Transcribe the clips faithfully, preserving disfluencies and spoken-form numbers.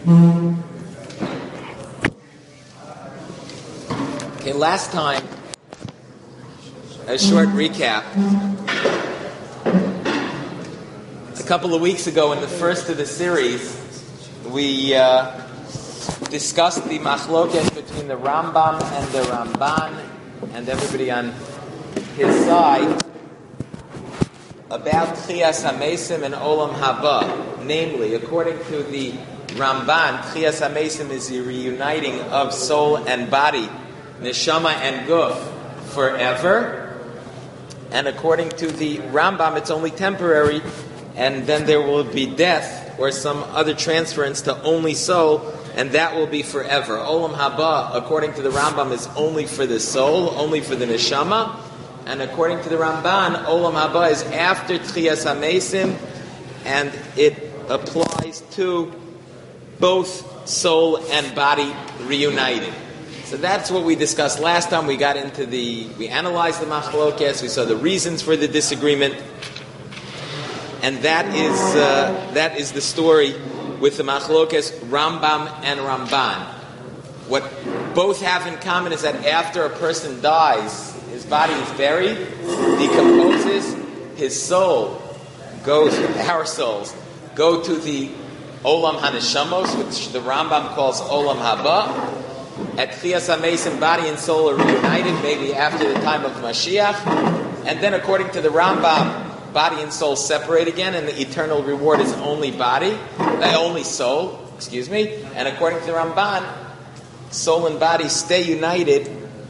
Okay, last time, a short recap. A couple of weeks ago, in the first of the series, we uh, discussed the machlokes between the Rambam and the Ramban, and everybody on his side, about Tchias HaMesim and Olam Haba. Namely, according to the Ramban, Tchias HaMesim is the reuniting of soul and body, neshama and guf, forever. And according to the Rambam, it's only temporary, and then there will be death or some other transference to only soul, and that will be forever. Olam Haba, according to the Rambam, is only for the soul, only for the neshama. And according to the Ramban, Olam Haba is after Tchias HaMesim, and it applies to both soul and body reunited. So that's what we discussed last time. We got into the, we analyzed the machlokes, we saw the reasons for the disagreement, and that is uh, that is the story with the machlokes Rambam and Ramban. What both have in common is that after a person dies, his body is buried, decomposes, his soul goes, our souls, go to the Olam HaNeshamos, which the Rambam calls Olam Haba. At Tchias HaMesim, body and soul are reunited, maybe after the time of Mashiach. And then according to the Rambam, body and soul separate again, and the eternal reward is only body, uh, only soul, excuse me. And according to the Ramban, soul and body stay united,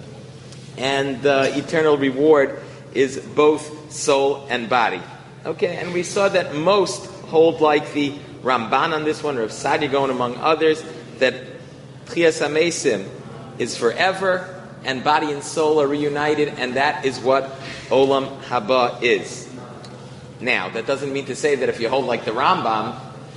and the eternal reward is both soul and body. Okay, and we saw that most hold like the Ramban on this one, Rav Saadia Gaon among others, that Tchias HaMesim is forever, and body and soul are reunited, and that is what Olam Haba is. Now, that doesn't mean to say that if you hold like the Rambam,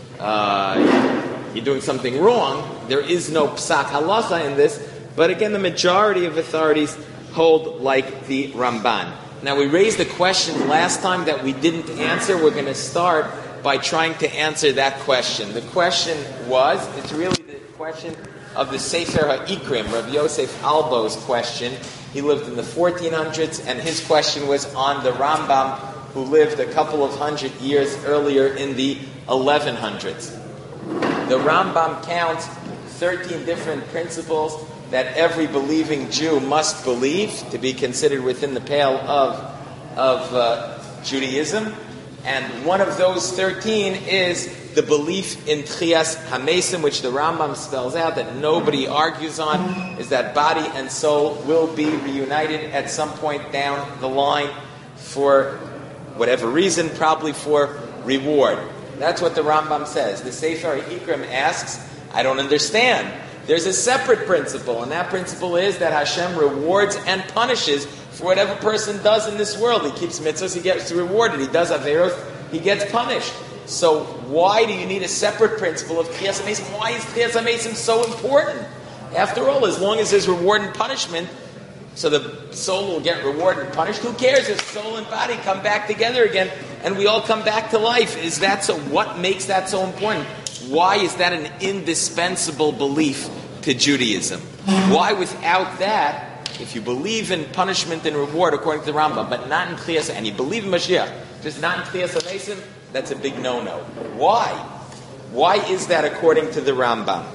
uh, you're doing something wrong. There is no psak halacha in this, but again, the majority of authorities hold like the Ramban. Now, we raised a question last time that we didn't answer. We're going to start by trying to answer that question. The question was, it's really the question of the Sefer HaIkrim, Rav Yosef Albo's question. He lived in the fourteen hundreds, and his question was on the Rambam, who lived a couple of hundred years earlier in the eleven hundreds. The Rambam counts thirteen different principles that every believing Jew must believe to be considered within the pale of, of uh, Judaism. And one of those thirteen is the belief in Tchias HaMesim, which the Rambam spells out, that nobody argues on, is that body and soul will be reunited at some point down the line for whatever reason, probably for reward. That's what the Rambam says. The Sefer HaIkrim asks, I don't understand. There's a separate principle, and that principle is that Hashem rewards and punishes for whatever person does in this world. He keeps mitzvahs, he gets rewarded. He does averot, he gets punished. So why do you need a separate principle of Tchias HaMesim? Why is Tchias HaMesim so important? After all, as long as there's reward and punishment, so the soul will get rewarded and punished, who cares if soul and body come back together again and we all come back to life? Is that so? What makes that so important? Why is that an indispensable belief to Judaism? Why without that, if you believe in punishment and reward according to the Rambam, but not in Tchias, and you believe in Mashiach, just not in Tchias HaMesim, that's a big no-no. Why? Why is that according to the Rambam?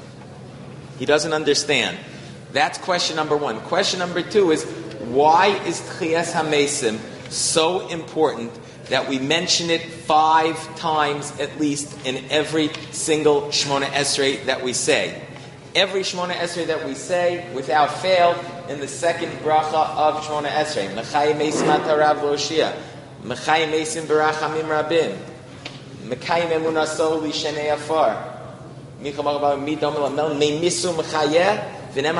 He doesn't understand. That's question number one. Question number two is, why is Tchias HaMesim so important that we mention it five times at least in every single Shemona Esrei that we say? Every Shemona Esrei that we say, without fail, in the second bracha of Shemona Esrei. Mechayim Meisim Atarav Loshia. Mechayim Meisim Barachamim Rabim. Mekayim Emunaso Lishenei Afar. Micham Arba Midom Lamel Meimisu Mechayeh.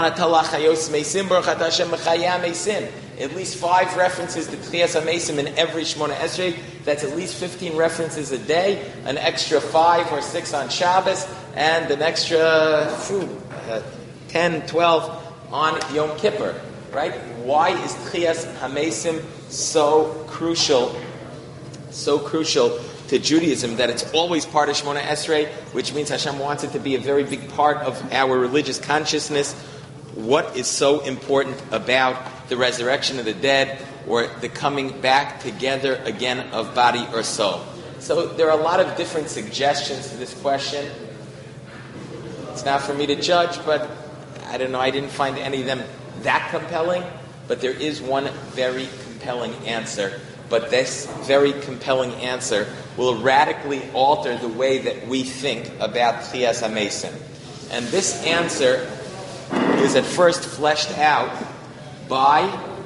At least five references to Tchias HaMesim in every Shemona Esrei. That's at least fifteen references a day, an extra five or six on Shabbos, and an extra phew, uh, ten, twelve on Yom Kippur. Right? Why is Tchias HaMesim so crucial, so crucial to to Judaism that it's always part of Shemona Esrei, which means Hashem wants it to be a very big part of our religious consciousness. What is so important about the resurrection of the dead, or the coming back together again of body or soul? So there are a lot of different suggestions to this question. It's not for me to judge, but I don't know, I didn't find any of them that compelling, but there is one very compelling answer. But this very compelling answer will radically alter the way that we think about Tchias HaMesim. And this answer is at first fleshed out by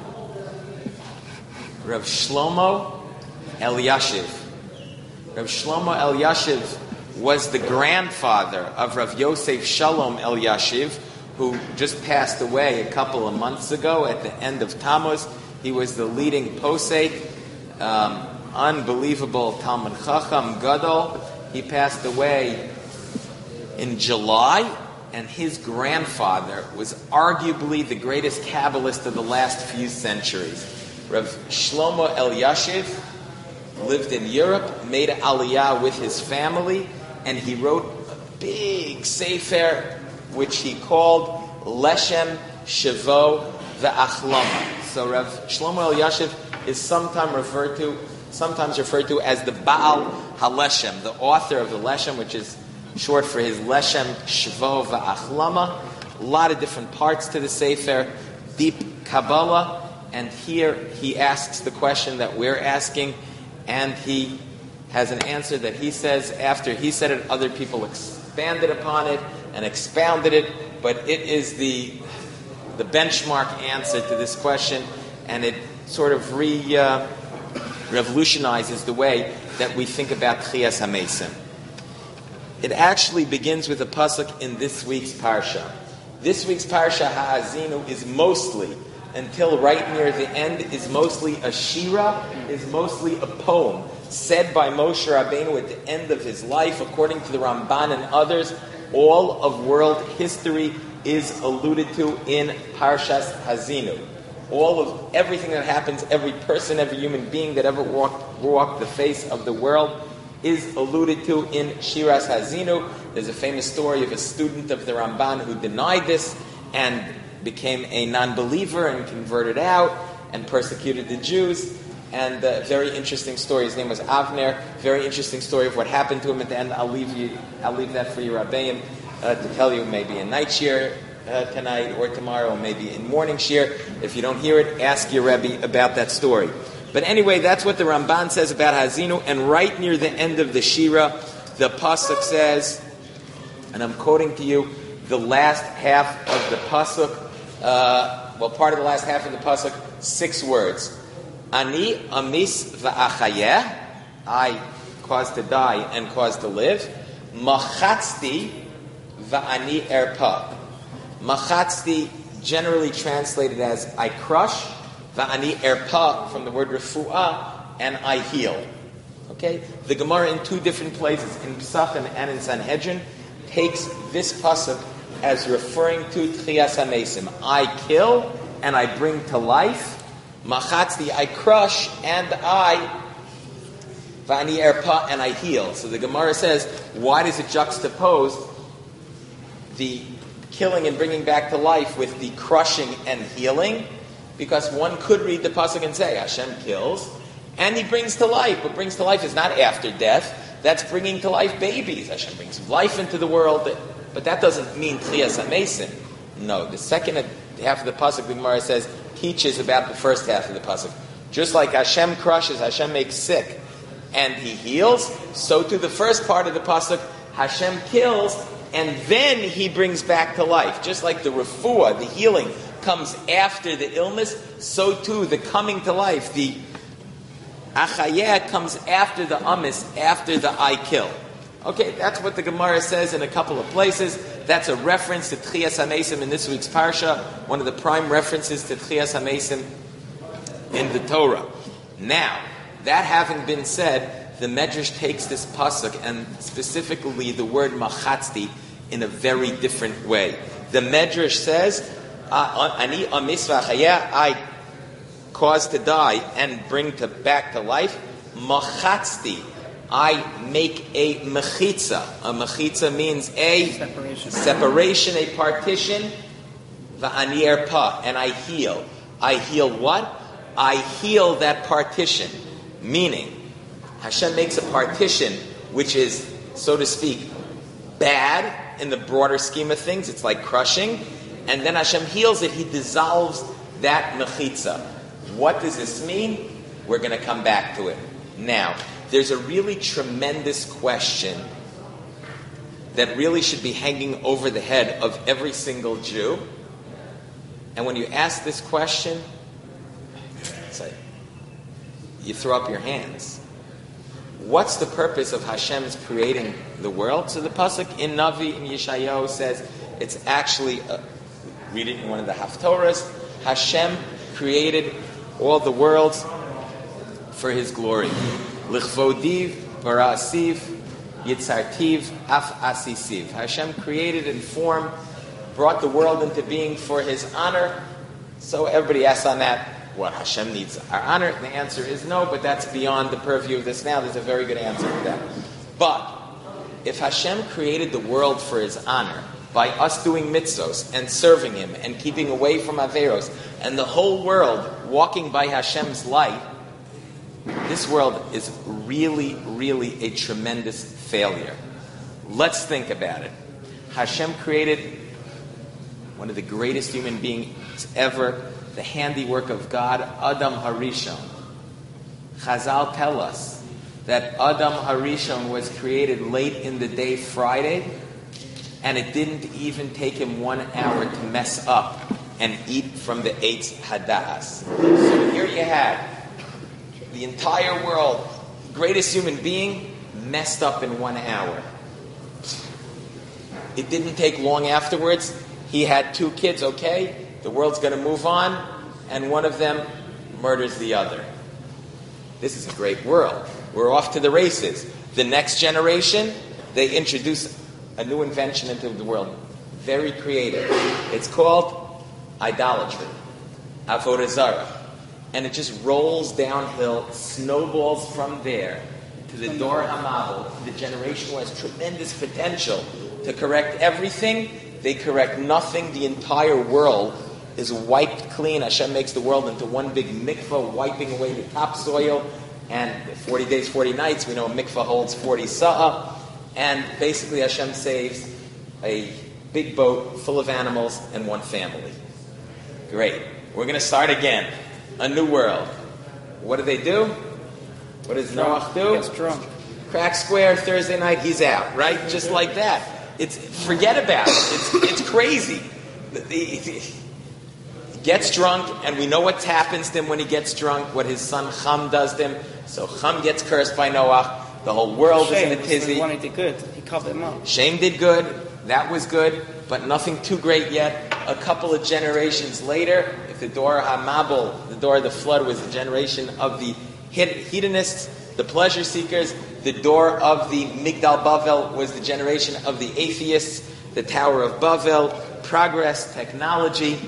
Rav Shlomo Elyashiv. Rav Shlomo Elyashiv was the grandfather of Rav Yosef Shalom Elyashiv, who just passed away a couple of months ago at the end of Tammuz. He was the leading posek, um, unbelievable Talmud Chacham Gadol. He passed away in July, and his grandfather was arguably the greatest Kabbalist of the last few centuries. Rav Shlomo Elyashiv lived in Europe, made Aliyah with his family, and he wrote a big sefer which he called Leshem Shavo Ve'achlama. So Rav Shlomo Elyashiv is sometimes referred to, sometimes referred to as the Baal HaLeshem, the author of the Leshem, which is short for his Leshem Shavo Ve'achlama. A lot of different parts to the sefer, deep Kabbalah, and here he asks the question that we're asking, and he has an answer that he says after he said it, other people expanded upon it and expounded it, but it is the the benchmark answer to this question, and it sort of re uh, revolutionizes the way that we think about Tchias HaMesim. It actually begins with a pasuk in this week's parsha. This week's parsha, Ha'azinu, is mostly, until right near the end, is mostly a shira, is mostly a poem said by Moshe Rabbeinu at the end of his life. According to the Ramban and others, all of world history is alluded to in Parshas Hazinu. All of everything that happens, every person, every human being that ever walked, walked the face of the world is alluded to in Shiras Hazinu. There's a famous story of a student of the Ramban who denied this and became a non-believer and converted out and persecuted the Jews. And a very interesting story. His name was Avner. Very interesting story of what happened to him at the end. I'll leave you. I'll leave that for you, Rabbeim, uh, to tell you maybe in night shir uh, tonight or tomorrow, or maybe in morning shir. If you don't hear it, ask your Rebbe about that story. But anyway, that's what the Ramban says about Hazinu. And right near the end of the shira, the pasuk says, and I'm quoting to you the last half of the pasuk. Uh, well, part of the last half of the pasuk, six words. Ani amis va'achayeh, I caused to die and caused to live. Machatzti va'ani erpa. Machatzti, generally translated as I crush. Va'ani erpa, from the word refu'ah, and I heal. Okay? The Gemara in two different places, in Pesachim and in Sanhedrin, takes this pasuk as referring to Tchias HaMesim. I kill and I bring to life. Machatzti, I crush, and I, va'ani erpa, and I heal. So the Gemara says, why does it juxtapose the killing and bringing back to life with the crushing and healing? Because one could read the pasuk and say, Hashem kills, and He brings to life. What brings to life is not after death. That's bringing to life babies. Hashem brings life into the world, but that doesn't mean Tchias HaMesim. No, the second half of the pasuk, the Gemara says, teaches about the first half of the pasuk. Just like Hashem crushes, Hashem makes sick, and He heals, so to the first part of the pasuk, Hashem kills, and then He brings back to life. Just like the refuah, the healing, comes after the illness, so too the coming to life, the achayeh, comes after the amis, after the I kill. Okay, that's what the Gemara says in a couple of places. That's a reference to Tchias HaMesim in this week's parsha, one of the prime references to Tchias HaMesim in the Torah. Now, that having been said, the Medrash takes this pasuk and specifically the word machatzti in a very different way. The Medrash says, "Ani amis v'achayeh," I cause to die and bring to back to life. Machatzti, I make a mechitza. A mechitza means a Separation. separation, a partition. Va'ani erpa, and I heal. I heal what? I heal that partition. Meaning, Hashem makes a partition which is, so to speak, bad in the broader scheme of things. It's like crushing. And then Hashem heals it. He dissolves that mechitza. What does this mean? We're going to come back to it. Now, there's a really tremendous question that really should be hanging over the head of every single Jew. And when you ask this question, it's like, you throw up your hands. What's the purpose of Hashem's creating the world? So the pasuk in Navi, in Yeshayahu, says it's actually, a, read it in one of the Haftorahs, Hashem created all the worlds for His glory. Lichvodiv, barasiv, yitzartiv, af asisiv. Hashem created and formed, brought the world into being for His honor. So everybody asks on that, what, Hashem needs our honor? And the answer is no, but that's beyond the purview of this now. There's a very good answer to that. But if Hashem created the world for His honor by us doing mitzvos and serving Him and keeping away from averos, and the whole world walking by Hashem's light, this world is really, really a tremendous failure. Let's think about it. Hashem created one of the greatest human beings ever, the handiwork of God, Adam Harishon. Chazal tell us that Adam Harishon was created late in the day Friday, and it didn't even take him one hour to mess up and eat from the Eitz Hadas. So here you had the entire world, greatest human being, messed up in one hour. It didn't take long afterwards. He had two kids, okay, the world's going to move on, and one of them murders the other. This is a great world. We're off to the races. The next generation, they introduce a new invention into the world. Very creative. It's called idolatry, avodah zarah. And it just rolls downhill, snowballs from there to the Dor HaMabel, the generation who has tremendous potential to correct everything. They correct nothing. The entire world is wiped clean. Hashem makes the world into one big mikvah, wiping away the topsoil. And forty days, forty nights, we know a mikvah holds forty sa'ah. And basically Hashem saves a big boat full of animals and one family. Great. We're going to start again. A new world. What do they do? What does Noach do? He gets drunk. Crack square, Thursday night, he's out, right? Just like that. It's forget about it. It's it's crazy. He gets drunk, and we know what happens to him when he gets drunk, what his son Cham does to him. So Cham gets cursed by Noach. The whole world Shem is in a tizzy. the one who did good. He covered him up. Shem did good. That was good, but nothing too great yet. A couple of generations later, if the Dor HaMabel, the door of the flood, was the generation of the hedonists, the pleasure seekers, the door of the Migdal Bavel was the generation of the atheists, the Tower of Bavel, progress, technology.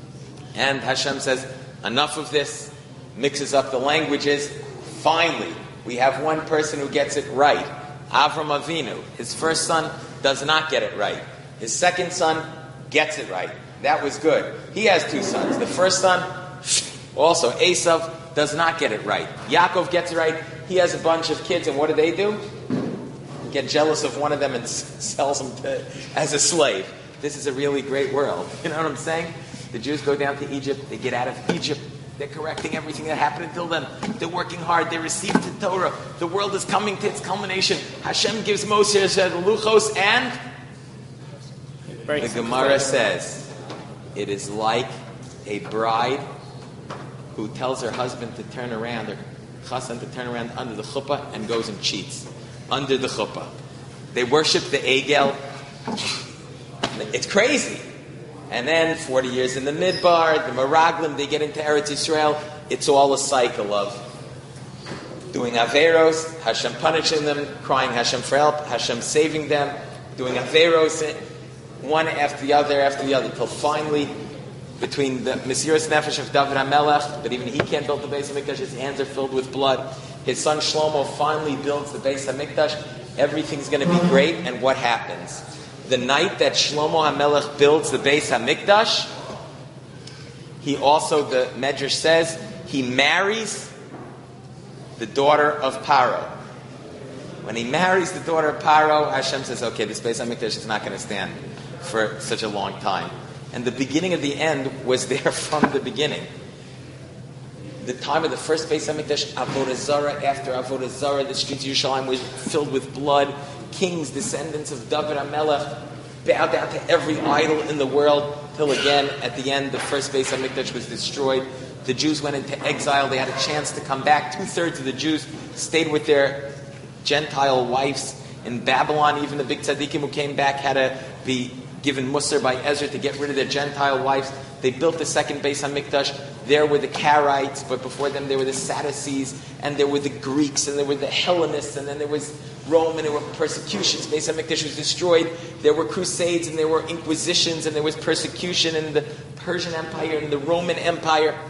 And Hashem says, enough of this, mixes up the languages. Finally, we have one person who gets it right. Avram Avinu. His first son does not get it right. His second son gets it right. That was good. He has two sons. The first son, also Esav, does not get it right. Yaakov gets it right. He has a bunch of kids, and what do they do? Get jealous of one of them and s- sells him to, as a slave. This is a really great world. You know what I'm saying? The Jews go down to Egypt. They get out of Egypt. They're correcting everything that happened until then. They're working hard. They received the Torah. The world is coming to its culmination. Hashem gives Moshe the Luchos, and the Gemara says, it is like a bride who tells her husband to turn around, her chassan to turn around under the chuppah, and goes and cheats under the chuppah. They worship the Egel. It's crazy. And then forty years in the Midbar, the Meraglim, they get into Eretz Yisrael. It's all a cycle of doing Averos, Hashem punishing them, crying Hashem for help, Hashem saving them, doing Averos, one after the other, after the other, until finally, between the Mesiras Nefesh of David HaMelech, but even he can't build the base of Mikdash, his hands are filled with blood, His son Shlomo finally builds the Beis HaMikdash. Everything's going to be great. And what happens? The night that Shlomo HaMelech builds the Beis HaMikdash, he also, the Medrash says, he marries the daughter of Paro. When he marries the daughter of Paro, Hashem says, okay, this Beis HaMikdash is not going to stand for such a long time. And the beginning of the end was there from the beginning. The time of the first Beis HaMikdash, Avodah Zarah, after Avodah Zarah, the streets of Yerushalayim was filled with blood. Kings, descendants of David HaMelech, bowed down to every idol in the world, till again, at the end, the first Beis HaMikdash was destroyed. The Jews went into exile. They had a chance to come back. Two-thirds of the Jews stayed with their Gentile wives in Babylon. Even the big tzaddikim who came back had to be given Musar by Ezra to get rid of their Gentile wives. They built the second Beis HaMikdash. There were the Karaites, but before them there were the Sadducees, and there were the Greeks, and there were the Hellenists, and then there was Rome, and there were persecutions. Beis HaMikdash was destroyed. There were crusades, and there were inquisitions, and there was persecution in the Persian Empire and the Roman Empire.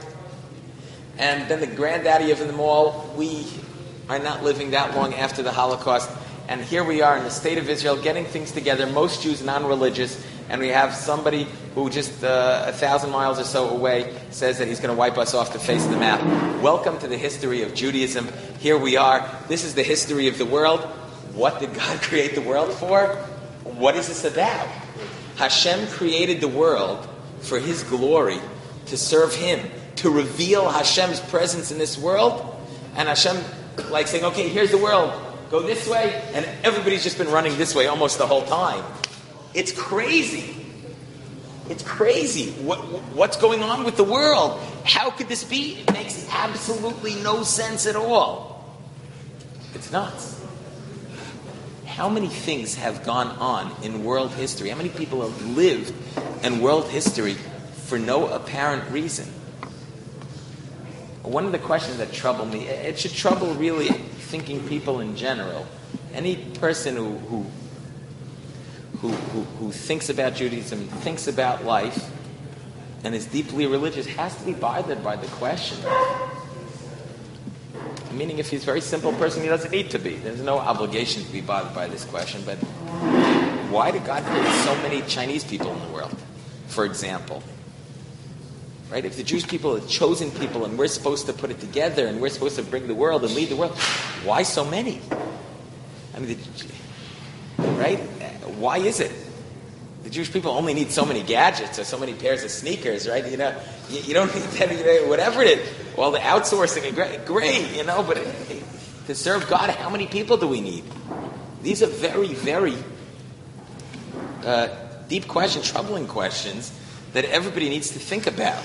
And then the granddaddy of them all, we are not living that long after the Holocaust. And here we are in the state of Israel getting things together, most Jews non-religious, and we have somebody who just uh, a thousand miles or so away says that he's going to wipe us off the face of the map. Welcome to the history of Judaism. Here we are. This is the history of the world. What did God create the world for? What is this about? Hashem created the world for His glory, to serve Him, to reveal Hashem's presence in this world. And Hashem, like saying, okay, here's the world. Go this way, and everybody's just been running this way almost the whole time. It's crazy. It's crazy. What, what's going on with the world? How could this be? It makes absolutely no sense at all. It's nuts. How many things have gone on in world history? How many people have lived in world history for no apparent reason? One of the questions that trouble me, it should trouble really thinking people in general. Any person who who, who who who thinks about Judaism, thinks about life, and is deeply religious has to be bothered by the question. Meaning, if he's a very simple person, he doesn't need to be. There's no obligation to be bothered by this question. But why did God create so many Chinese people in the world, for example? Right? If the Jewish people are chosen people and we're supposed to put it together and we're supposed to bring the world and lead the world, why so many? I mean, the, right? Why is it? The Jewish people only need so many gadgets or so many pairs of sneakers, right? You know, you, you don't need that, you know, whatever it is. Well, the outsourcing, great, great, you know, but it, to serve God, how many people do we need? These are very, very uh, deep questions, troubling questions that everybody needs to think about.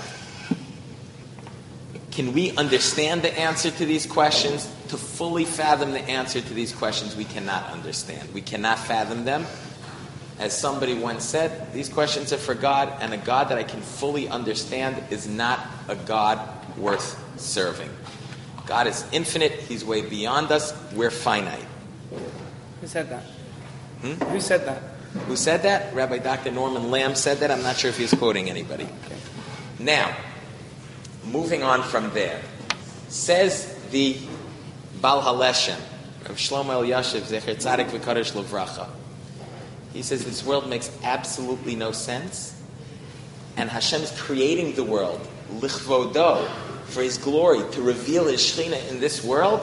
Can we understand the answer to these questions? To fully fathom the answer to these questions, we cannot understand. We cannot fathom them. As somebody once said, these questions are for God, and a God that I can fully understand is not a God worth serving. God is infinite. He's way beyond us. We're finite. Who said that? Hmm? Who said that? Who said that? Rabbi Doctor Norman Lamb said that. I'm not sure if he's quoting anybody. Okay. Now, moving on from there, says the Baal HaLeshem, Rav Shlomo Elyashiv, Zecher Tzadik V'Kadosh Livracha. He says this world makes absolutely no sense, and Hashem is creating the world, lichvodo, for His glory, to reveal His Shekhinah in this world.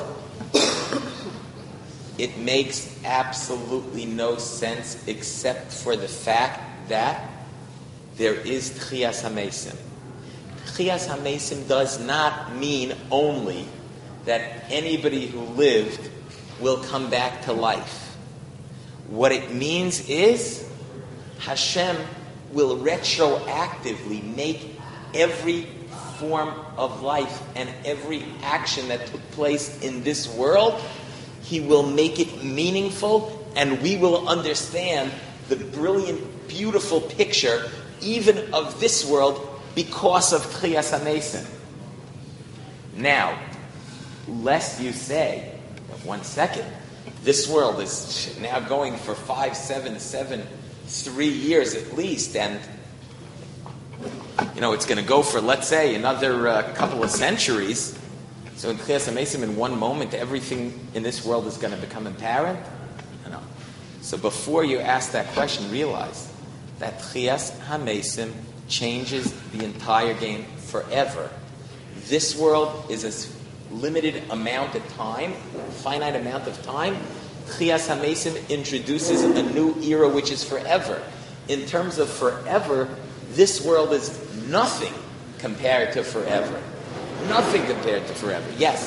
It makes absolutely no sense except for the fact that there is Tchiyas HaMesim. Tchiyas HaMesim does not mean only that anybody who lived will come back to life. What it means is Hashem will retroactively make every form of life and every action that took place in this world, He will make it meaningful, and we will understand the brilliant, beautiful picture even of this world because of Tchiyas HaMesim. Now, lest you say, one second, this world is now going for five, seven, seven, three years at least, and you know it's going to go for, let's say, another uh, couple of centuries. So in Tchias HaMesim, in one moment, everything in this world is going to become apparent? No. So before you ask that question, realize that Tchias HaMesim changes the entire game forever. This world is a limited amount of time, finite amount of time. Tchias HaMesim introduces a new era which is forever. In terms of forever, this world is nothing compared to forever. Nothing compared to forever. Yes?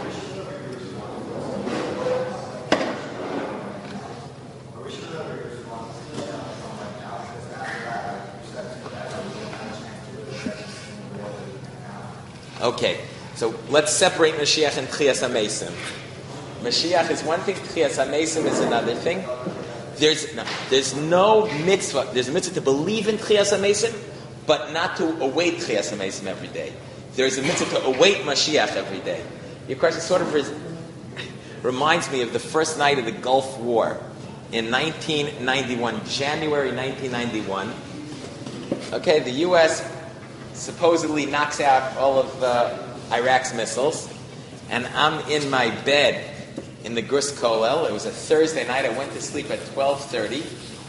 Okay, so let's separate Mashiach and Tchias HaMesim. Mashiach is one thing, Tchias HaMesim is another thing. There's no, there's no mitzvah. There's a mitzvah to believe in Tchias HaMesim, but not to await Tchias HaMesim every day. There's a mitzvah to await Mashiach every day. Your question sort of res- reminds me of the first night of the Gulf War in nineteen ninety-one, January nineteen ninety-one. Okay, the U S supposedly knocks out all of uh, Iraq's missiles, and I'm in my bed in the Gus Kollel. It was a Thursday night. I went to sleep at twelve thirty,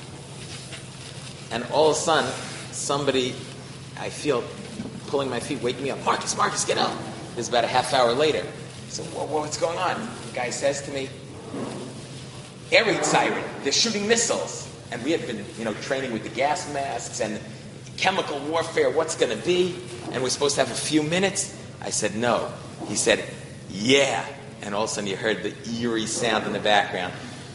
and all of a sudden, somebody, I feel pulling my feet, waking me up. Marcus, Marcus, get up. It was about a half hour later. So, whoa, whoa, what's going on? The guy says to me, air raid siren. They're shooting missiles. And we had been, you know, training with the gas masks and chemical warfare. What's going to be? And we're supposed to have a few minutes. I said, no. He said, yeah. And all of a sudden you heard the eerie sound in the background.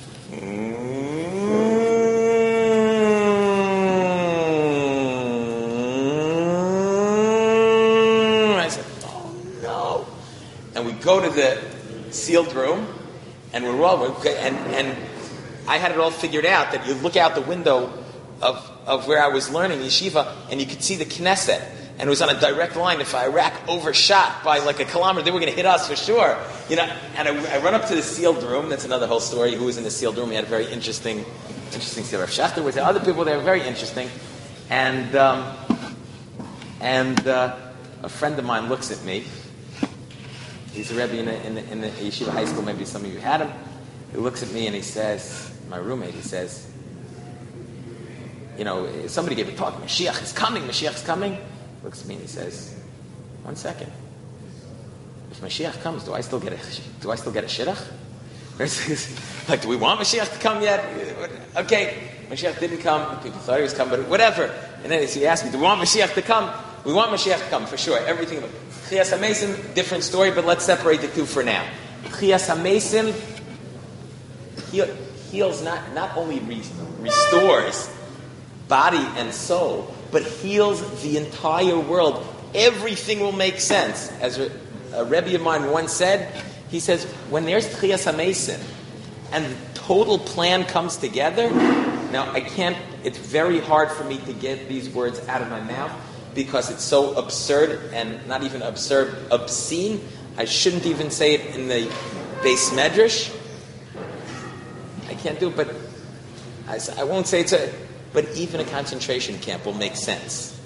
I said, oh no. And we go to the sealed room, and we're all, and, and I had it all figured out that you look out the window of, of where I was learning yeshiva, and you could see the Knesset. And it was on a direct line. If Iraq overshot by like a kilometer, they were going to hit us for sure. You know. And I, I run up to the sealed room. That's another whole story. Who was in the sealed room? He had a very interesting, interesting story. Rav Schachter was there. Other people there were very interesting. And um, and uh, a friend of mine looks at me. He's a rebbe in the, in, the, in the yeshiva high school. Maybe some of you had him. He looks at me and he says, my roommate. He says, you know, somebody gave a talk. Mashiach is coming. Mashiach is coming. Looks at me and he says, one second. If Mashiach comes, do I still get a do I still get a shidduch? Like, do we want Mashiach to come yet? Okay, Mashiach didn't come. People thought he was coming, but whatever. And then he asked me, do we want Mashiach to come? We want Mashiach to come, for sure. Everything. Tchias HaMesim, different story, but let's separate the two for now. Tchias HaMesim heal, heals, not, not only re, restores body and soul, but heals the entire world. Everything will make sense. As a, a Rebbe of mine once said, he says, when there's Tchias HaMesim and the total plan comes together, now I can't, it's very hard for me to get these words out of my mouth because it's so absurd and not even absurd, obscene. I shouldn't even say it in the Beis Medrash. I can't do it, but I, I won't say it's a... But even a concentration camp will make sense.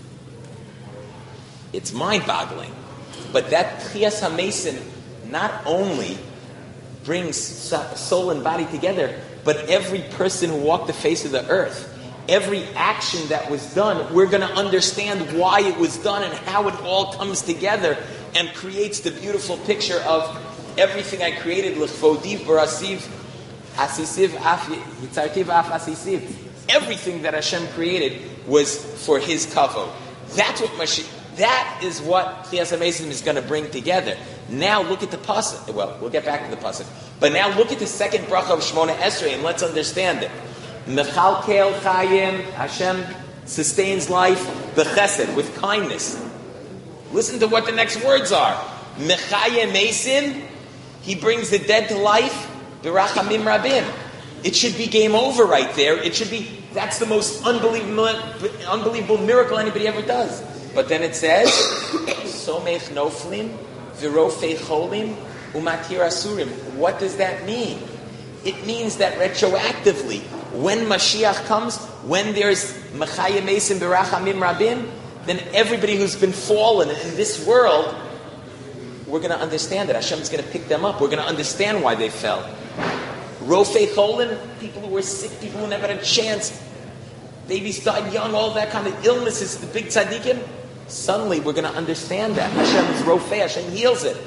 It's mind-boggling. But that Tchias HaMesim not only brings soul and body together, but every person who walked the face of the earth, every action that was done, we're going to understand why it was done and how it all comes together and creates the beautiful picture of everything I created. L'chvodi barasiv asisiv af yitzartiv af asisiv. Everything that Hashem created was for His kavod. That's what Mashiach, that is what Tchias HaMesim is going to bring together. Now look at the pasuk. Well, we'll get back to the pasuk. But now look at the second bracha of Shemona Esrei and let's understand it. Mechalkel chayim, Hashem sustains life, b'chesed, with kindness. Listen to what the next words are. Mechayim mesim, He brings the dead to life, b'rachamim rabim. It should be game over right there. It should be, that's the most unbelievable, unbelievable miracle anybody ever does. But then it says, Somech noflim, virofei cholim, umatir asurim. What does that mean? It means that retroactively, when Mashiach comes, when there's Mechayim Mesim Berachamim Rabim, then everybody who's been fallen in this world we're going to understand that Hashem's going to pick them up. We're going to understand why they fell. Rofei Cholin, people who were sick, people who never had a chance, babies died young, all that kind of illnesses, the big tzaddikim. Suddenly we're going to understand that. Hashem is Rofei, Hashem heals it.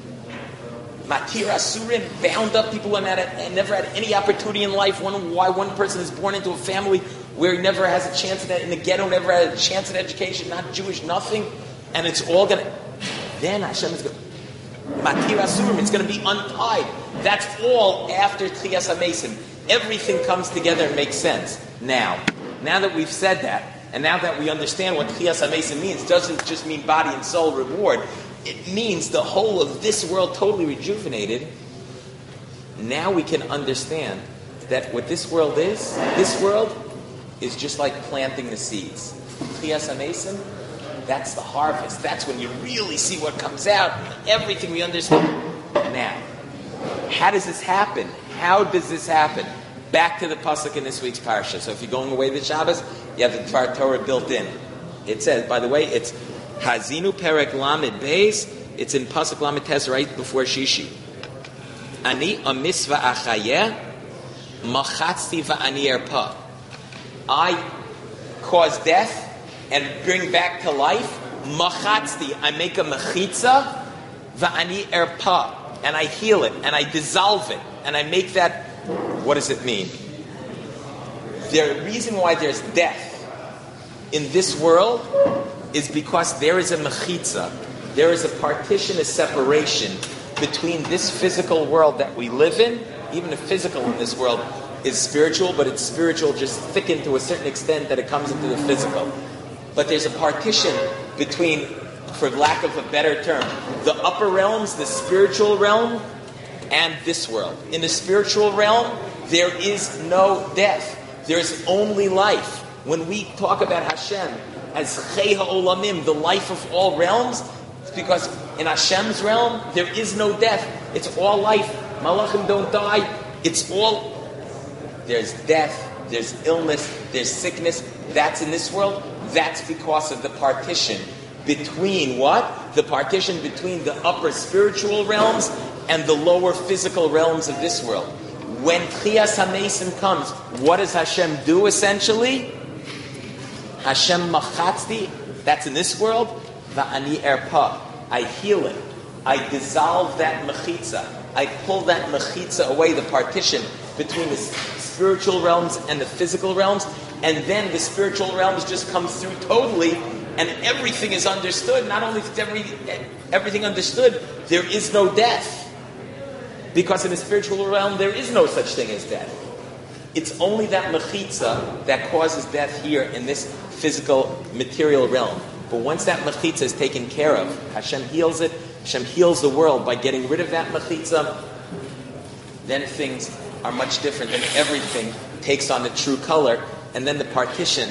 Matir Asurim, bound up people who never had any opportunity in life. Wonder why one person is born into a family where he never has a chance at, in the ghetto, never had a chance at education, not Jewish, nothing. And it's all going to... Then Hashem is going to... Matir Asurim, it's going to be untied. That's all after Tchiyas HaMesim. Everything comes together and makes sense. Now, now that we've said that, and now that we understand what Tchiyas HaMesim means, doesn't just mean body and soul reward. It means the whole of this world totally rejuvenated. Now we can understand that what this world is, this world is just like planting the seeds. Tchiyas HaMesim, that's the harvest. That's when you really see what comes out. Everything we understand. Now, how does this happen? How does this happen? Back to the pasuk in this week's parsha. So if you're going away the Shabbos, you have the Dvar Torah built in. It says, by the way, it's Hazinu Perek Lamed Beis. It's in pasuk Lamed Tes right before Shishi. Ani a mitzvah achayeh machatzti va'ani erpa. I cause death and bring back to life. Machatzti, I make a mechitza va'ani erpa, and I heal it and I dissolve it and I make that. What does it mean? The reason why there's death in this world is because there is a mechitza. There is a partition, a separation between this physical world that we live in. Even the physical in this world is spiritual, but it's spiritual just thickened to a certain extent that it comes into the physical. But there's a partition between, for lack of a better term, the upper realms, the spiritual realm, and this world. In the spiritual realm, there is no death. There is only life. When we talk about Hashem as Chei HaOlamim, the life of all realms, it's because in Hashem's realm, there is no death. It's all life. Malachim don't die. It's all... There's death, there's illness, there's sickness. That's in this world. That's because of the partition between what? The partition between the upper spiritual realms and the lower physical realms of this world. When Tchiyas HaMesim comes, what does Hashem do essentially? Hashem machatzti, that's in this world. Va'ani erpa, I heal it. I dissolve that mechitza. I pull that mechitza away, the partition between the spiritual realms and the physical realms. And then the spiritual realms just come through totally, and everything is understood. Not only is every, everything understood, there is no death. Because in the spiritual realm, there is no such thing as death. It's only that mechitza that causes death here in this physical, material realm. But once that mechitza is taken care of, Hashem heals it, Hashem heals the world by getting rid of that mechitza, then things are much different, and everything takes on the true color, and then the partition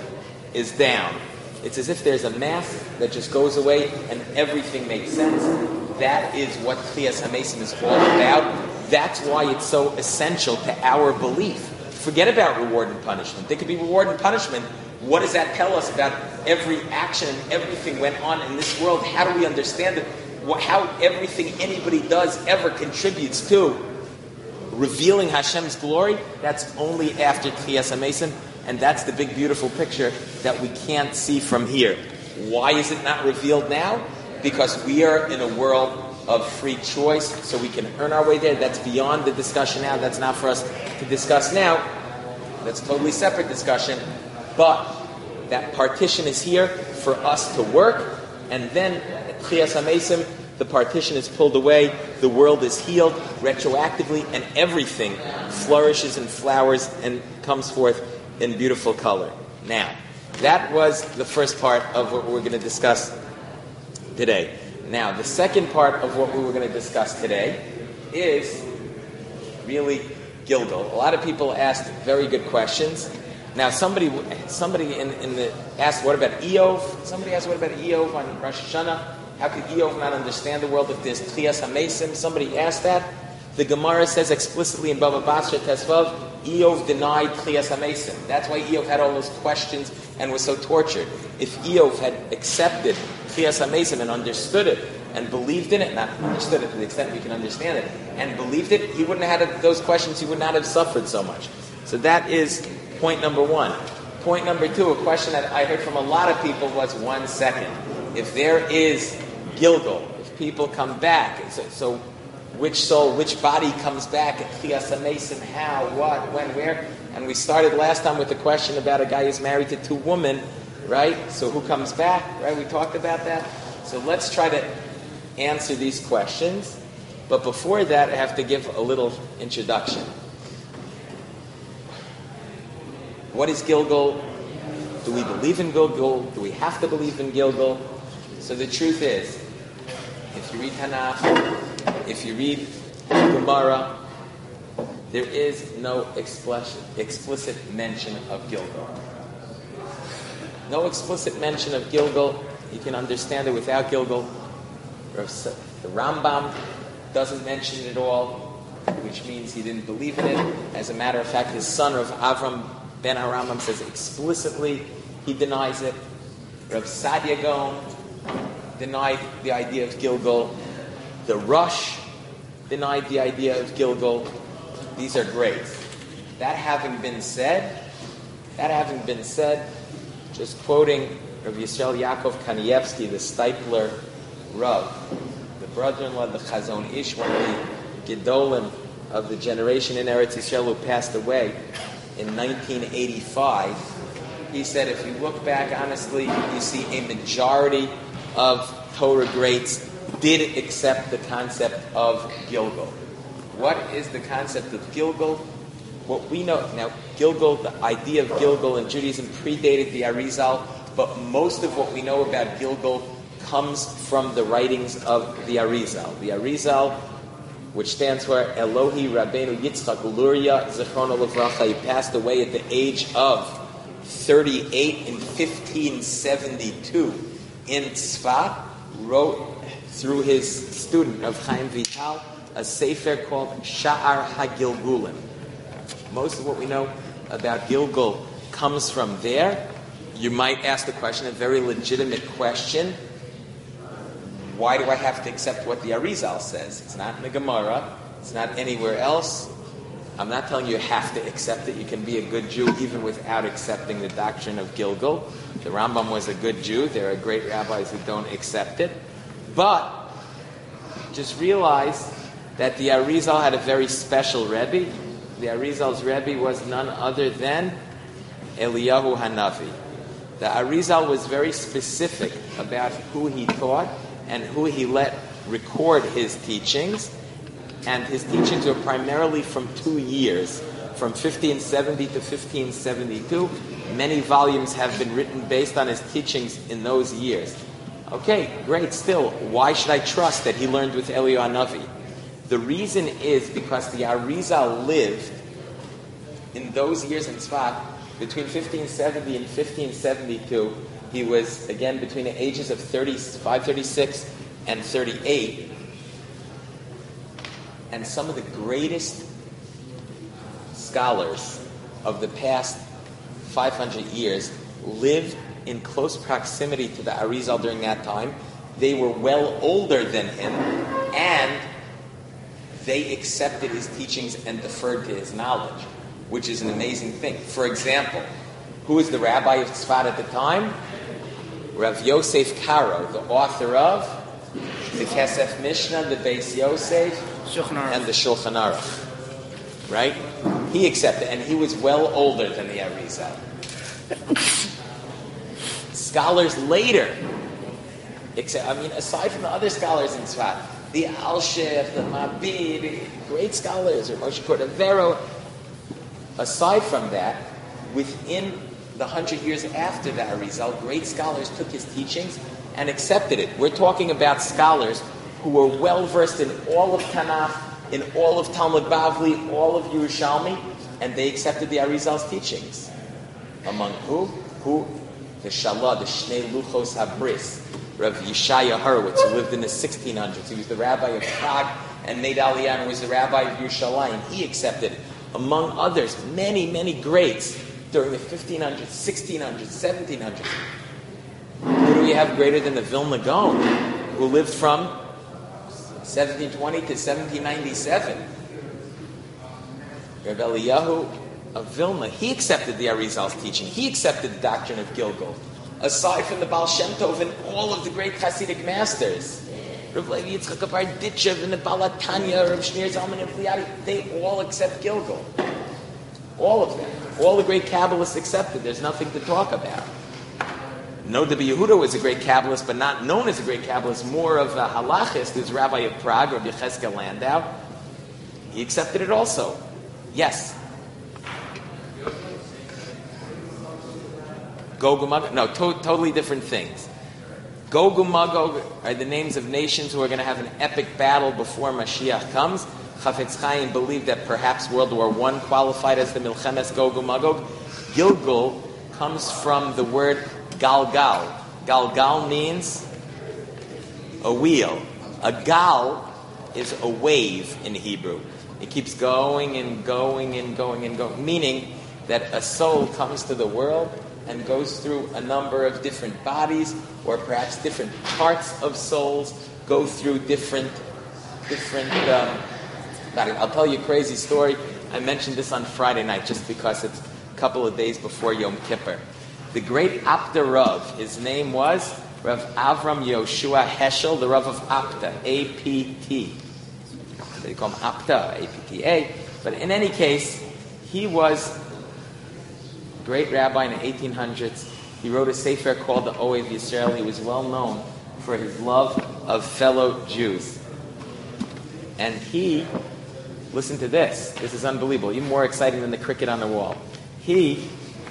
is down. It's as if there's a mask that just goes away and everything makes sense. That is what Tchiyas HaMesim is all about. That's why it's so essential to our belief. Forget about reward and punishment. There could be reward and punishment. What does that tell us about every action and everything went on in this world? How do we understand it? How everything anybody does ever contributes to revealing Hashem's glory? That's only after Tchiyas HaMesim. And that's the big, beautiful picture that we can't see from here. Why is it not revealed now? Because we are in a world of free choice, so we can earn our way there. That's beyond the discussion now. That's not for us to discuss now. That's a totally separate discussion. But that partition is here for us to work. And then at Tchiyas HaMesim, the partition is pulled away. The world is healed retroactively, and everything flourishes and flowers and comes forth in beautiful color. Now, that was the first part of what we're going to discuss today. Now, the second part of what we were going to discuss today is really Gilgal. A lot of people asked very good questions. Now, somebody somebody in, in the asked, what about Eov? Somebody asked, what about Eov on Rosh Hashanah? How could Eov not understand the world if there's Tchiyas HaMesim? Somebody asked that. The Gemara says explicitly in Bava Basra Tesvav, Eov denied Tchiyas HaMesim. That's why Eov had all those questions and was so tortured. If Eov had accepted Tchiyas HaMesim and understood it, and believed in it, not understood it to the extent we can understand it, and believed it, he wouldn't have had those questions, he would not have suffered so much. So that is point number one. Point number two, a question that I heard from a lot of people was, one second, if there is Gilgal, if people come back, so, so which soul, which body comes back at Chiyas HaMesim, how, what, when, where? And we started last time with the question about a guy who's married to two women, right? So who comes back, right? We talked about that. So let's try to answer these questions. But before that, I have to give a little introduction. What is Gilgal? Do we believe in Gilgal? Do we have to believe in Gilgal? So the truth is, if you read Tanakh, if you read Gemara, there is no explicit, explicit mention of Gilgal. No explicit mention of Gilgal. You can understand it without Gilgal. The Rambam doesn't mention it at all, which means he didn't believe in it. As a matter of fact, his son of Avram Ben HaRambam says explicitly he denies it. Rav Sadia Gaon denied the idea of Gilgal. The Rush denied the idea of Gilgal. These are great. That having been said, that having been said, just quoting Rav Yisrael Yaakov Kanievsky, the Steipler Rav, the brother-in-law of the Chazon Ish, one of the Gedolim of the generation in Eretz Yisrael who passed away in nineteen eighty-five, he said, if you look back honestly, you see a majority of Torah greats did accept the concept of Gilgal. What is the concept of Gilgal? What we know, now Gilgal, the idea of Gilgal in Judaism predated the Arizal, but most of what we know about Gilgal comes from the writings of the Arizal. The Arizal, which stands for Elohi Rabbeinu Yitzchak Luria Zichrono Livracha. He passed away at the age of thirty-eight in fifteen seventy-two in Tzfat, wrote through his student of Chaim Vital a sefer called Sha'ar HaGilgulim. Most of what we know about Gilgal comes from there. You might ask the question, a very legitimate question, why do I have to accept what the Arizal says? It's not in the Gemara. It's not anywhere else. I'm not telling you you have to accept it. You can be a good Jew even without accepting the doctrine of Gilgal. The Rambam was a good Jew. There are great rabbis who don't accept it. But just realize that the Arizal had a very special Rebbe. The Arizal's Rebbe was none other than Eliyahu Hanavi. The Arizal was very specific about who he taught and who he let record his teachings. And his teachings were primarily from two years, from fifteen seventy to fifteen seventy-two. Many volumes have been written based on his teachings in those years. Okay, great. Still, why should I trust that he learned with Eliyahu Hanavi? The reason is because the Arizal lived in those years in Tzfat between fifteen seventy and fifteen seventy-two. He was, again, between the ages of thirty-five, thirty-six and thirty-eight. And some of the greatest scholars of the past five hundred years lived in close proximity to the Arizal during that time. They were well older than him, and they accepted his teachings and deferred to his knowledge, which is an amazing thing. For example, who was the rabbi of Tzfat at the time? Rav Yosef Karo, the author of the Kesef Mishnah, the Beis Yosef, and the Shulchan Aruch. Right? He accepted, and he was well older than the Arizal. Scholars later, except, I mean, aside from the other scholars in Tzfat, the Alshech, the Mabid, the great scholars, or Moshe Cordovero, aside from that, within the hundred years after the Arizal, great scholars took his teachings and accepted it. We're talking about scholars who were well versed in all of Tanakh, in all of Talmud Bavli, all of Yerushalmi, and they accepted the Arizal's teachings. Among who? Who? The Shalah, the Shnei Luchos Habris, Rav Yeshaya Horowitz, who lived in the sixteen hundreds. He was the rabbi of Prague, and Meid Aliyan was the rabbi of Yerushalayim. He accepted it. Among others, many, many greats during the fifteen hundreds, sixteen hundreds, seventeen hundreds. Who do we have greater than the Vilna Gaon? who lived from seventeen twenty to seventeen ninety-seven. Reb Eliyahu of Vilna, he accepted the Arizal's teaching. He accepted the doctrine of Gilgul. Aside from the Baal Shem Tov and all of the great Hasidic masters, Reb Levi Yitzchak of Barditchev and the Baal HaTanya, Reb Shneur Zalman and Pliadi, they all accept Gilgul. All of them. All the great Kabbalists accepted. There's nothing to talk about. No, Rabbi Yehuda was a great Kabbalist, but not known as a great Kabbalist. More of a halachist, who's Rabbi of Prague, Rabbi Yechezkel Landau. He accepted it also. Yes. Gog and Magog? No, to- totally different things. Gog and Magog are the names of nations who are going to have an epic battle before Mashiach comes. Chafetz Chaim believed that perhaps World War One qualified as the Milchemes Gog and Magog. Gilgul comes from the word Galgal. Galgal means a wheel. A gal is a wave in Hebrew. It keeps going and going and going and going, meaning that a soul comes to the world and goes through a number of different bodies, or perhaps different parts of souls go through different, different. Um, I'll tell you a crazy story. I mentioned this on Friday night just because it's a couple of days before Yom Kippur. The great Apta Rav, his name was Rav Avram Yoshua Heschel, the Rav of Apta, A P T. They call him Apta, A P T A. But in any case, he was a great rabbi in the eighteen hundreds. He wrote a sefer called the Oev Yisrael. He was well known for his love of fellow Jews. And he, listen to this, this is unbelievable, even more exciting than the cricket on the wall. He,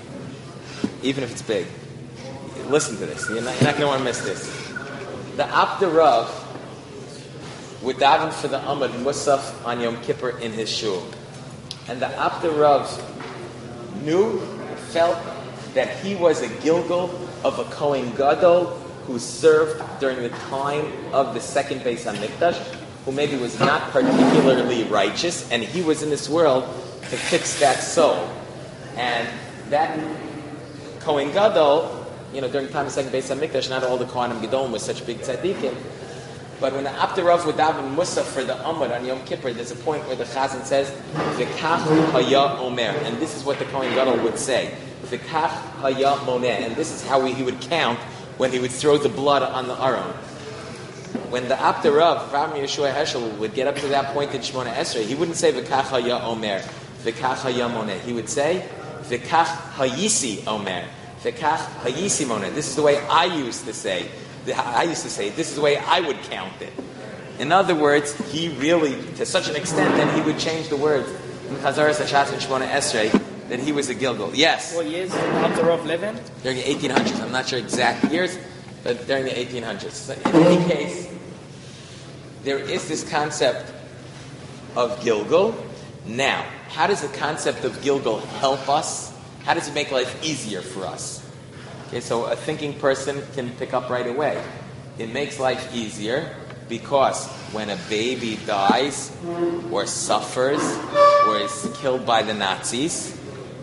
even if it's big, listen to this, you're not, you're not going to want to miss this. The Apta Rav would daven for the Amud Musaf on Yom Kippur in his shul. And the Apta Rav knew, felt that he was a Gilgul of a Kohen Gadol who served during the time of the second Beis HaMikdash, who maybe was not particularly righteous, and he was in this world to fix that soul. And that Kohen Gadol, you know, during the time of the second Beis HaMikdash, not all the Kohanim Gedolim were such big tzaddikim, but when the Apta Rav would daven Musaf for the Amud on Yom Kippur, there's a point where the Chazan says, V'kach haya omer, and this is what the Kohen Gadol would say, V'kach haya moneh, and this is how he would count when he would throw the blood on the Aron. When the Apta Rav, Rav Yeshua Heschel, would get up to that point in Shemona Esrei, he wouldn't say V'kach haya omer, V'kach haya moneh. He would say V'kach hayisi omer, V'kach hayisi moneh. This is the way I used to say. I used to say, this is the way I would count it. In other words, he really, to such an extent that he would change the words in Chazaras Hashatz and Shemona Esrei, that he was a Gilgul. Yes? What years did Apta Rav live in? During the eighteen hundreds. I'm not sure exact years, but during the eighteen hundreds. So in any case, there is this concept of Gilgul. Now, how does the concept of Gilgul help us? How does it make life easier for us? Okay, so a thinking person can pick up right away. It makes life easier because when a baby dies or suffers or is killed by the Nazis,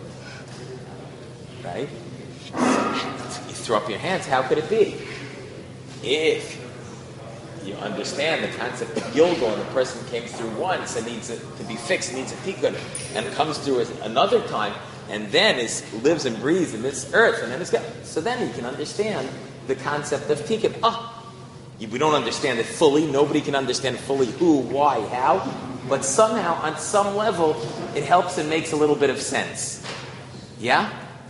right? You throw up your hands, how could it be? If you understand the concept of Gilgul and the person came through once and needs it to be fixed, needs a tikkun, and comes through another time, and then is lives and breathes in this earth, and then it's got, so then you can understand the concept of tikkun. Ah, we don't understand it fully. Nobody can understand fully who, why, how, but somehow, on some level, it helps and makes a little bit of sense. Yeah?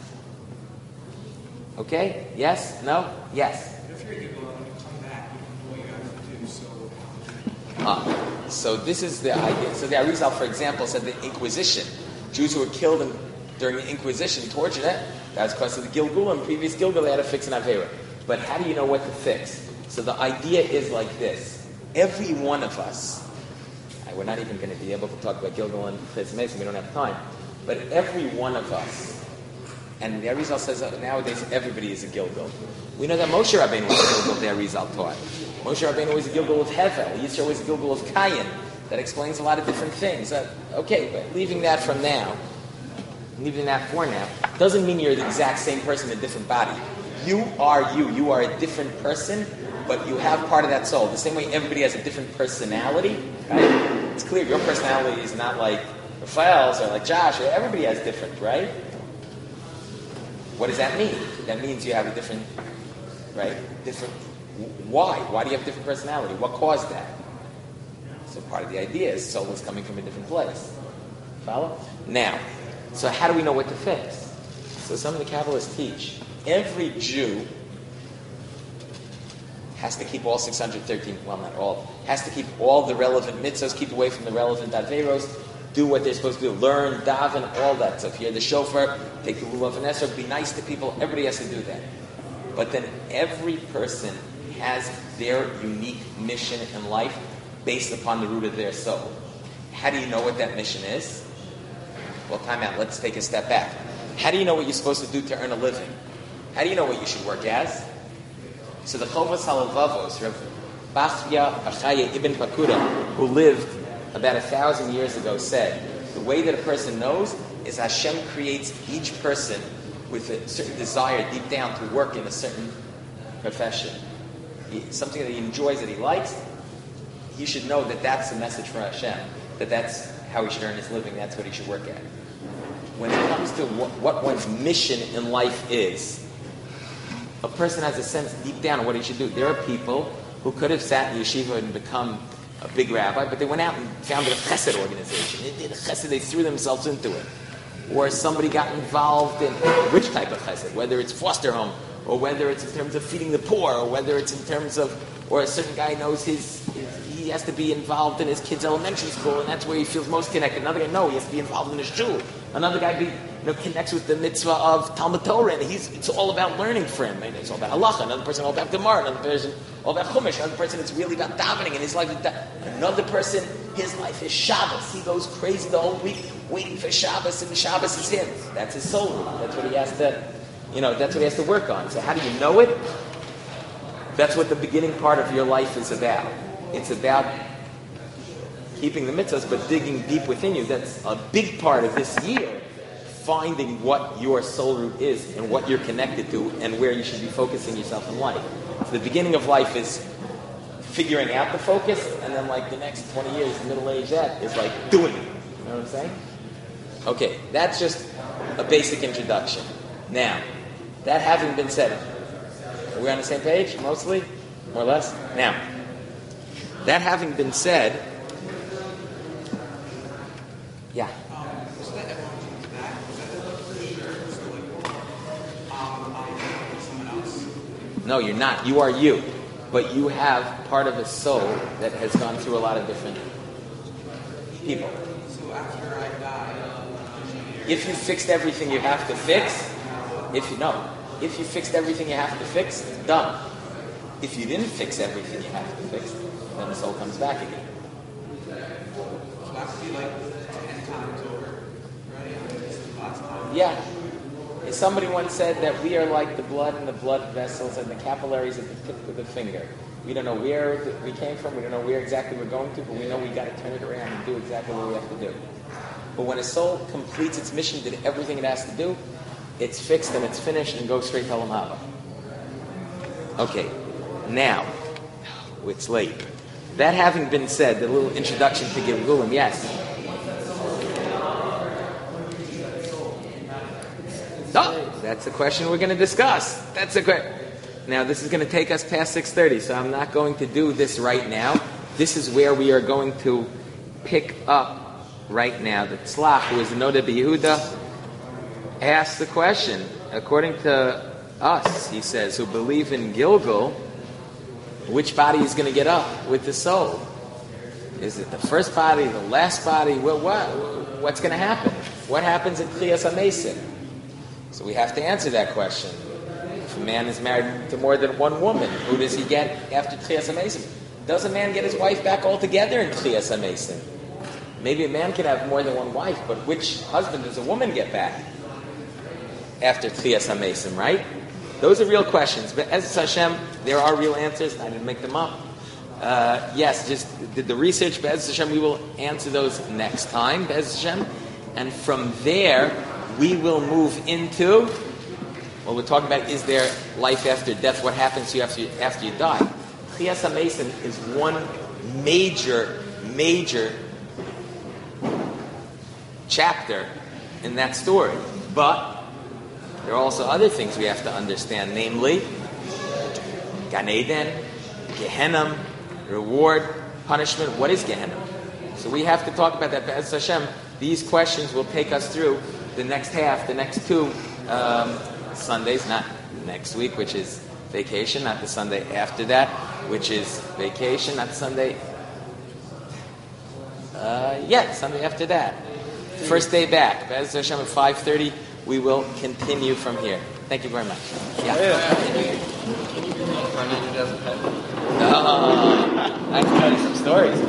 Okay? Yes? No? Yes? Ah, so this is the idea. So the Arizal, for example, said the Inquisition, Jews who were killed in during the Inquisition, tortured, eh? That was because of the Gilgul, and previous Gilgul, they had to fix an Avera. But how do you know what to fix? So the idea is like this. Every one of us, we're not even going to be able to talk about Gilgul and Chesed Mason, we don't have time, but every one of us, and the Arizal says that nowadays everybody is a Gilgul. We know that Moshe Rabbeinu was a Gilgul, the Arizal taught. Moshe Rabbeinu was a Gilgul of Hevel. Yisro was a Gilgul of Kayin. That explains a lot of different things. Uh, okay, but leaving that from now, leaving that for now, doesn't mean you're the exact same person in a different body. You are you. You are a different person but you have part of that soul. The same way everybody has a different personality, right? It's clear your personality is not like Raphael's or like Josh. Everybody has different, right? What does that mean? That means you have a different, right? Different. Why? Why do you have a different personality? What caused that? So part of the idea is soul is coming from a different place. Follow? Now, so how do we know what to fix? So some of the Kabbalists teach every Jew has to keep all six hundred thirteen, well, not all, has to keep all the relevant mitzvahs, keep away from the relevant averos, do what they're supposed to do, learn, daven, all that. So if you're the shofar, take the lulav and esrog, be nice to people, everybody has to do that. But then every person has their unique mission in life based upon the root of their soul. How do you know what that mission is? Well, time out. Let's take a step back. How do you know what you're supposed to do to earn a living? How do you know what you should work as? So the Chovos HaLevavos, Rav Bachya Achaya Ibn Pakuda, who lived about a thousand years ago, said, the way that a person knows is Hashem creates each person with a certain desire deep down to work in a certain profession. He, something that he enjoys, that he likes, he should know that that's the message for Hashem, that that's how he should earn his living, that's what he should work at. When it comes to what, what one's mission in life is, a person has a sense deep down of what he should do. There are people who could have sat in yeshiva and become a big rabbi, but they went out and founded a chesed organization. They did a chesed, they threw themselves into it. Or somebody got involved in which type of chesed, whether it's foster home, or whether it's in terms of feeding the poor, or whether it's in terms of, or a certain guy knows his, his he has to be involved in his kid's elementary school, and that's where he feels most connected. Another guy, no, he has to be involved in his shul. Another guy, be, you know, connects with the mitzvah of Talmud Torah, and he's it's all about learning for him. And it's all about halacha. Another person, all about Gemara. Another person, all about Chumash. Another person, it's really about davening, and his life is da- Another person, his life is Shabbos. He goes crazy the whole week waiting for Shabbos, and Shabbos is him. That's his soul. That's what he has to, you know, that's what he has to work on. So how do you know it? That's what the beginning part of your life is about. It's about keeping the mitzvahs, but digging deep within you. That's a big part of this year, finding what your soul root is and what you're connected to and where you should be focusing yourself in life. So the beginning of life is figuring out the focus, and then like the next twenty years, middle age that is like doing it. You know what I'm saying? Okay, that's just a basic introduction. Now, that having been said, are we on the same page, mostly? More or less? Now, that having been said, yeah. No, you're not. You are you. But you have part of a soul that has gone through a lot of different people. So after I die, if you fixed everything you have to fix, if you know, if you fixed everything you have to fix, done. If you didn't fix everything you have to fix, then the soul comes back again. so that would be like ten times over, right? This is the last time. Yeah. Somebody once said that we are like the blood and the blood vessels and the capillaries at the tip of the finger. We don't know where we came from, we don't know where exactly we're going to, but we know we got to turn it around and do exactly what we have to do. But when a soul completes its mission, did everything it has to do, it's fixed and it's finished and goes straight to Olam Haba. Okay, now, it's late. That having been said, the little introduction to Gilgulim, yes. Oh, that's the question we're going to discuss. That's the question. Now, this is going to take us past six thirty, so I'm not going to do this right now. This is where we are going to pick up right now. The Tzlach, who is the Noda B'Yehuda, asked the question. According to us, he says, who believe in Gilgul, which body is going to get up with the soul? Is it the first body, the last body? What, what, what's going to happen? What happens at Kriyas HaMesim? So we have to answer that question. If a man is married to more than one woman, who does he get after Tchiyas HaMesim? Does a man get his wife back altogether in Tchiyas HaMesim? Maybe a man can have more than one wife, but which husband does a woman get back after Tchiyas HaMesim, right? Those are real questions. But as Hashem, there are real answers. I didn't make them up. Uh, yes, just did the research. But as Hashem, we will answer those next time. As Hashem, and from there, we will move into, well, we're talking about, is there life after death? What happens to you after you, after you die? Chiyas HaMesim is one major, major chapter in that story. But there are also other things we have to understand, namely Gan Eden, Gehenna, reward, punishment. What is Gehenna? So we have to talk about that. Be'ez Hashem, these questions will take us through the next half, the next two um, Sundays, not next week, which is vacation, not the Sunday after that, which is vacation, not the Sunday. Uh, yeah, Sunday after that. First day back. Be'ez Hashem at five thirty. We will continue from here. Thank you very much. Yeah. Can you do that? No, I can tell you some stories.